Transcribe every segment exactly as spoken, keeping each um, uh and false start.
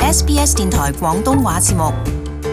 S B S 電台廣東話節目。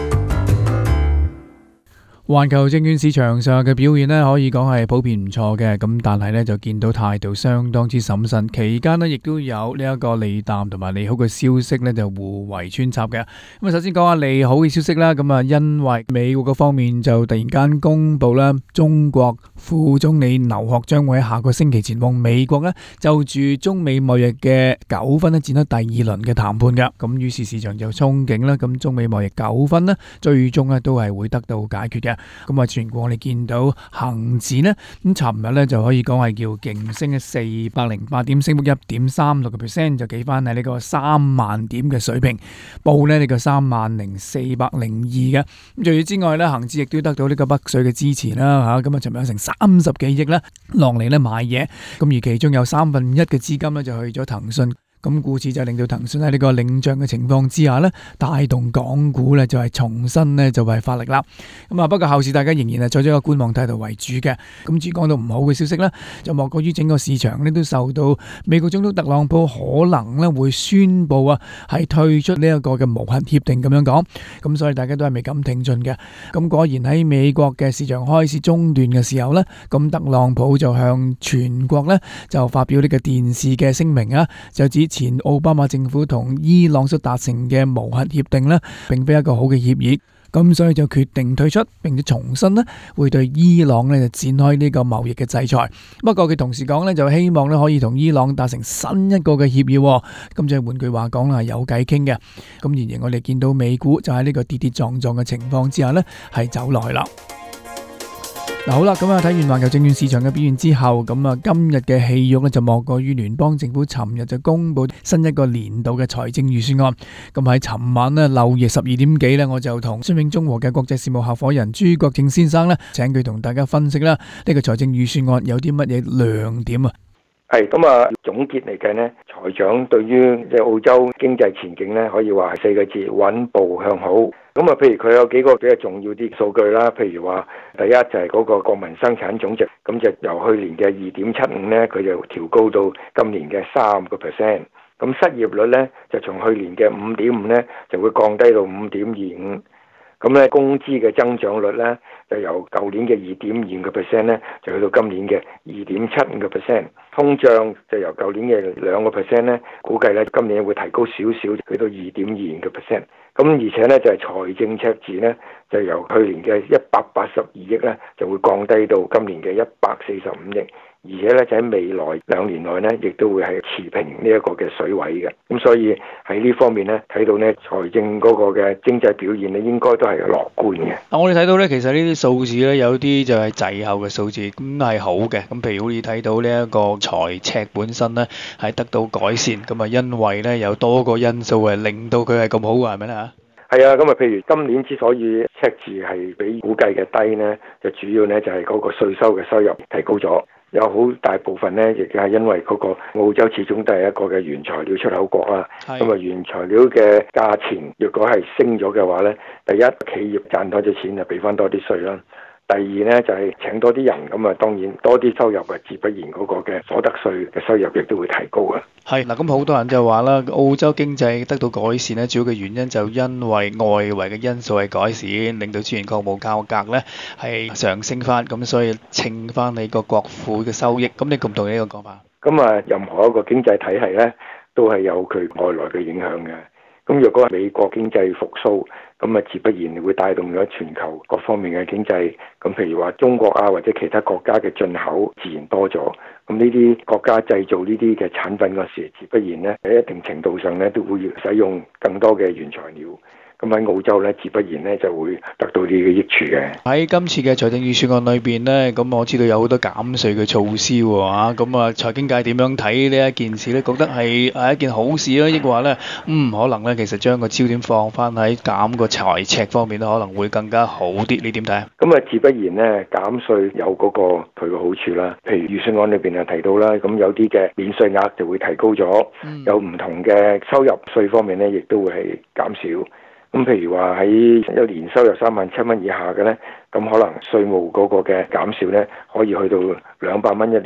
環球證券市場上嘅表現咧，可以講係普遍唔錯嘅，咁但係咧就見到態度相當之審慎，期間咧亦都有呢一個利淡同埋利好嘅消息咧，就互為穿插嘅。咁啊，首先講下利好嘅消息啦，咁啊，因為美國嗰方面就突然間公布啦，中國副總理劉鶴將會喺下個星期前往美國咧，就住中美貿易嘅糾紛咧展開第二輪嘅談判嘅。咁於是市場就憧憬啦，咁中美貿易糾紛咧最終咧都係會得到解決嘅。咁啊，全國我哋見到恒指呢，咁尋日咧就可以講係叫勁升嘅四百零八點，升幅一點三六個 percent， 就企翻喺呢個三萬點嘅水平，報呢呢個三萬零四百零二嘅。咁除此之外咧，恒指亦都得到呢個北水嘅支持啦，吓咁啊，尋日有成三十幾億咧落嚟咧買嘢，咁而其中有三分一嘅資金咧就去咗騰訊。咁故此就令到騰訊喺呢個領漲嘅情況之下呢，帶動港股呢就係重新呢就係發力啦。咁啊，不過後市大家仍然係採取一個觀望態度為主嘅。咁至於講到唔好嘅消息呢，就莫過於整個市場呢都受到美國總統特朗普可能呢會宣布啊係退出呢一個嘅無核協定咁樣講。咁所以大家都係未敢挺進嘅。咁果然喺美國嘅市場開始中斷嘅時候呢，咁特朗普就向全國呢就發表呢個電視嘅聲明啊，就指前奧巴馬政府同伊朗所達成嘅無核協定呢，並非一個好嘅協議，咁所以就決定退出，並且重新呢會對伊朗呢就展開呢個貿易嘅制裁。不過佢同時講呢，就希望呢可以同伊朗達成新一個嘅協議，咁就換句話講啦，係有偈傾嘅。咁然而我哋見到美股就喺呢個跌跌撞撞嘅情況之下呢，係走落去啦。嗱，好啦，咁啊睇完環球證券市場嘅表現之後，咁啊今日嘅戲肉咧就莫過於聯邦政府尋日就公布新一個年度嘅財政預算案。咁喺尋晚咧漏夜十二點幾咧，我就同信永中和嘅國際事務合夥人朱國正先生咧，請佢同大家分析啦，呢個財政預算案有啲乜嘢亮點啊？ 係咁啊，總結嚟計呢，財長對於即係澳洲經濟前景呢，可以話係四個字：穩步向好。咁啊，譬如佢有幾個比較重要啲數據啦，譬如話第一就係嗰個國民生產總值，咁就由去年嘅二點七五呢，佢就調高到今年嘅三個 percent。咁失業率呢，就從去年嘅五點五呢，就會降低到五點二五。咁咧，工資嘅增長率咧，就由舊年嘅二點二個 percent 咧，就去到今年嘅二點七五個 percent。通脹就由舊年嘅兩個 percent 咧，估計咧今年會提高少少，去到二點二五個 percent。咁而且咧就係財政赤字咧，就由去年嘅一百八十二億咧，就會降低到今年嘅一百四十五億。而且咧就喺未來兩年內咧，亦都會係持平呢一個嘅水位嘅。咁所以喺呢方面咧，睇到咧財政嗰個嘅經濟表現咧，應該都係樂觀嘅。 嗱，我哋睇到咧，其實呢啲數字咧，有啲就係滯後嘅數字，咁係好嘅。咁譬如好似睇到呢一個財赤本身咧，係得到改善，咁啊因為咧有多個因素係令到佢係咁好嘅，係咪咧嚇？ 係啊，咁啊，譬如今年之所以赤字係比估計嘅低呢，就主要呢就係嗰個稅收嘅收入提高咗，有好大部分呢亦係因為嗰個澳洲始終都係一個嘅原材料出口國啦。咁啊，原材料嘅價錢若果係升咗嘅話呢，第一企業賺多咗錢就俾翻多啲稅啦。第二呢，就係請多啲人，咁啊當然多啲收入啊，自不然嗰個嘅所得稅嘅收入亦都會提高啊。 係嗱，咁好多人就話啦，澳洲經濟得到改善呢，主要嘅原因就因為外圍嘅因素係改善，令到資源礦務價格呢係上升翻，咁所以稱翻你個國庫嘅收益。咁你同唔同意呢個講法？ 咁啊，任何一個經濟體系呢，都係有佢外來嘅影響嘅。咁若果係美國經濟復甦，咁啊自不然會帶動咗全球各方面嘅經濟。咁譬如話中國啊，或者其他國家嘅進口自然多咗。咁呢啲國家製造呢啲嘅產品嗰時，自不然呢喺一定程度上呢都會使用更多嘅原材料。咁喺澳洲咧，自不然咧就會得到呢個益處嘅。喺今次嘅財政預算案裏邊咧，咁我知道有好多減稅嘅措施喎嚇，咁啊財經界點樣睇呢一件事咧？覺得係係一件好事啦，抑或話咧，嗯可能咧其實將個焦點放翻喺減個財赤方面咧，可能會更加好啲。你點睇啊？ 咁啊，自不然咧減稅有嗰個佢嘅好處啦。譬如預算案裏邊啊提到啦，咁有啲嘅免稅額就會提高咗，嗯、有唔同嘅收入稅方面咧，亦都會係減少。咁譬如話喺一年收入三萬七蚊以下嘅呢，咁可能稅務嗰個嘅減少呢，可以去到兩百蚊一年。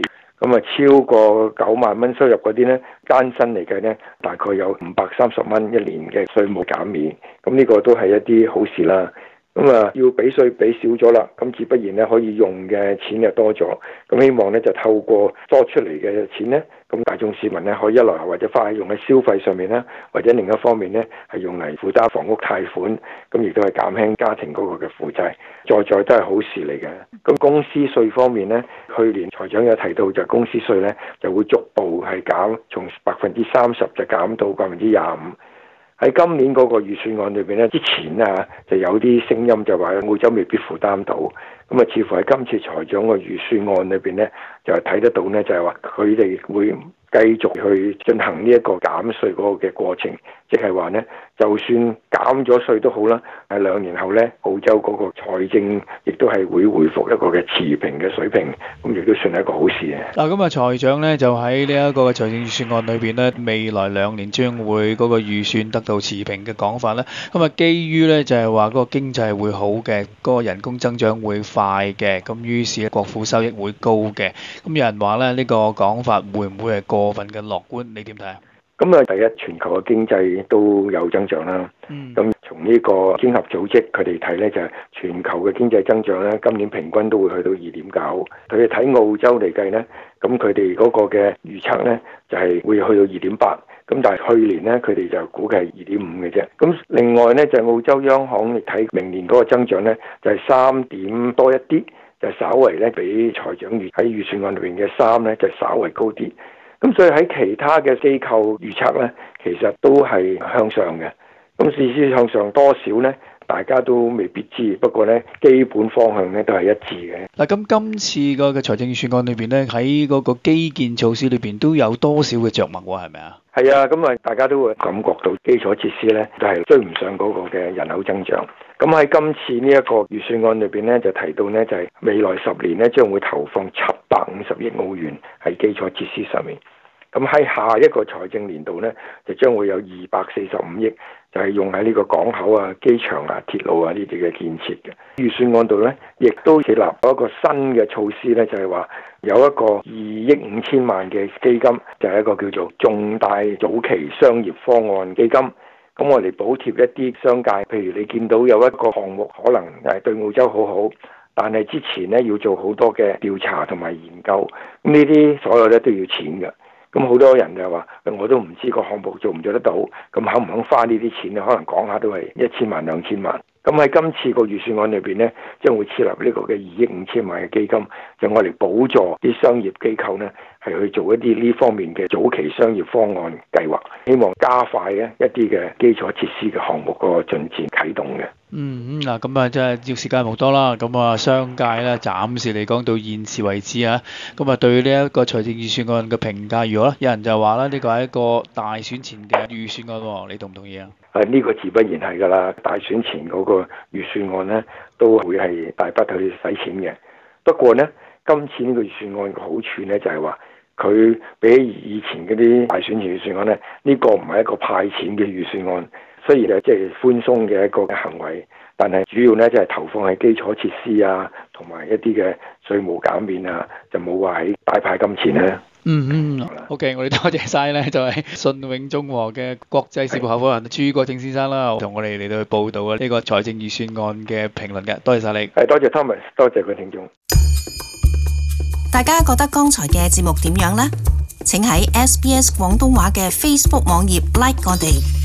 咁啊超過九萬蚊收入嗰啲呢，單身嚟計呢，大概有五百三十蚊一年嘅稅務減免，咁呢個都係一啲好事啦。咁啊，要俾稅俾少咗啦，咁自不然咧可以用嘅錢又多咗。咁希望咧就透過多出嚟嘅錢咧，咁大眾市民咧可以一來或者花喺用喺消費上面啦，或者另一方面咧係用嚟負擔房屋貸款，咁亦都係減輕家庭嗰個嘅負債，在在都係好事嚟嘅。咁公司稅方面咧，去年財長有提到就公司稅咧就會逐步係減，從百分之三十就減到百分之廿五。喺今年嗰個預算案裏邊咧，之前啊就有啲聲音就話澳洲未必負擔到，咁啊似乎喺今次財長個預算案裏邊咧，就係睇得到咧，就係話佢哋會繼續去進行呢一個減稅嗰個嘅過程，即係話呢，就算減咗稅都好啦，喺兩年後呢，澳洲嗰個財政亦都係會恢復一個嘅持平嘅水平，咁亦都算係一個好事嘅。 嗱，咁啊，財長呢就喺呢一個財政預算案裏邊呢，未來兩年將會嗰個預算得到持平嘅講法呢。咁啊，基於呢就係話嗰個經濟會好嘅，嗰個人工增長會快嘅，咁於是國庫收益會高嘅。咁有人話呢，呢個講法會唔會係過分嘅樂觀？你點睇啊？ 咁啊，第一，全球嘅經濟都有增長啦。咁、嗯、從呢個經合組織佢哋睇呢，就係全球嘅經濟增長呢，今年平均都會去到二點九。佢哋睇澳洲嚟計呢，咁佢哋嗰個嘅預測呢，就係、是、會去到二點八。咁但係去年呢，佢哋就估計係二點五嘅啫。咁另外呢，就係、澳洲央行嚟睇明年嗰個增長呢，就係三點多一啲，就稍為呢比財長預喺預算案裏邊嘅三呢，就稍為高啲。咁所以喺其他嘅機構預測呢，其實都係向上嘅。咁事實向上多少呢？大家都未必知。不過呢，基本方向呢都係一致嘅。 嗱，咁今次個嘅財政預算案裏邊呢，喺嗰個基建措施裏邊都有多少嘅着墨喎？係咪啊？ 係啊，咁啊，大家都會感覺到基礎設施呢都係追唔上嗰個嘅人口增長。咁喺今次呢一個預算案裏邊呢，就提到呢，就係未來十年呢將會投放七百五十億澳元喺基礎設施上面。咁喺下一個財政年度呢，就將會有二百四十五億，就係用喺呢個港口啊、機場啊、鐵路啊呢啲嘅建設嘅。預算案度呢，亦都設立咗一個新嘅措施呢，就係話有一個二億五千萬嘅基金，就係一個叫做重大早期商業方案基金。咁我哋補貼一啲商界，譬如你見到有一個項目可能係對澳洲好好，但係之前呢要做好多嘅調查同埋研究，咁呢啲所有咧都要錢嘅。咁好多人就話，我都唔知個項目做唔做得到，咁肯唔肯花呢啲錢呢？可能講下都係一千萬兩千萬。咁喺今次個預算案裏邊呢，將會設立呢個嘅二億五千萬嘅基金，就我嚟補助啲商業機構呢，係去做一啲呢方面嘅早期商業方案計劃，希望加快咧一啲嘅基礎設施嘅項目個進展啟動嘅。 嗯嗱，咁啊，即係要時間冇多啦。咁啊，商界咧，暫時嚟講到現時為止啊，咁啊，對呢一個財政預算案嘅評價如何咧？有人就話啦，呢個係一個大選前嘅預算案喎，你同唔同意啊？ 誒，呢個自不然係㗎啦，大選前嗰個預算案咧，都會係大筆去使錢嘅。不過咧，今次呢個預算案嘅好處咧，就係話佢比起以前嗰啲大選前預算案咧，呢個唔係一個派錢嘅預算案。雖然係即係寬鬆嘅一個行為，但係主要咧就係投放喺基礎設施啊，同埋一啲嘅稅務減免啊，就冇話喺大派金錢咧。 嗯嗯，OK，我哋多謝晒咧，就係信永中和嘅國際事務合夥人朱國正先生啦，同我哋嚟到去報道啊呢個財政預算案嘅評論嘅，多謝晒你。 係，多謝 Thomas，多謝各位聽眾。 大家覺得剛才嘅節目點樣呢？請喺 S B S 廣東話嘅 Facebook 網頁 like 我哋。